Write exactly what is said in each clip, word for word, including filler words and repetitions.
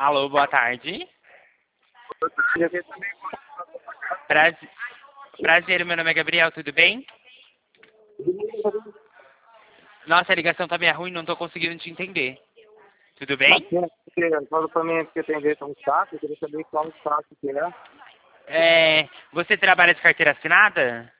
Alô, boa tarde. Prazer, prazer, meu nome é Gabriel, tudo bem? Nossa, a ligação tá meio ruim, não tô conseguindo te entender. Tudo bem? Fala pra mim porque tem jeito um saco, eu queria saber qual saco que é. É, você trabalha de carteira assinada?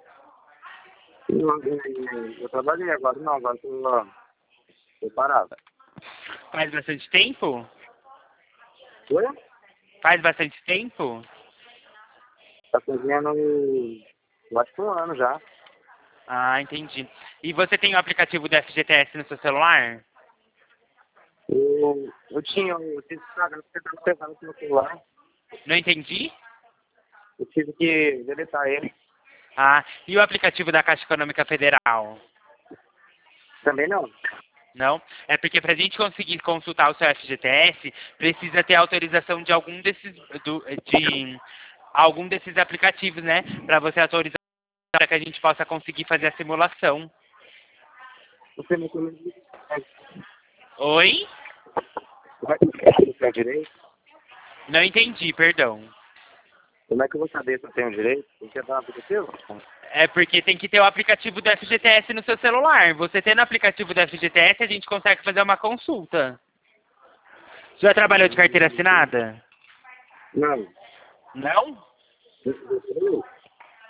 Eu, eu, eu trabalhei agora, não, agora tô, tô parado. Faz bastante tempo? Oi? Faz bastante tempo? Tá fazendo, eu acho que um ano já. Ah, entendi. E você tem o aplicativo do F G T S no seu celular? Eu, eu tinha, eu tive que pagar, porque eu tava pegando no meu celular. Não entendi? Eu tive que deletar ele. Ah, e o aplicativo da Caixa Econômica Federal? Também não. Não? É porque para a gente conseguir consultar o seu F G T S, precisa ter autorização de algum desses, do, de algum desses aplicativos, né? Para você autorizar para que a gente possa conseguir fazer a simulação. Você me comeu. Oi? Como é que eu tenho direito? Não entendi, perdão. Como é que eu vou saber se eu tenho direito? Tem que dar um aplicativo? É porque tem que ter o aplicativo do F G T S no seu celular. Você tendo o aplicativo do F G T S, a gente consegue fazer uma consulta. Já trabalhou de carteira assinada? Não. Não? Não.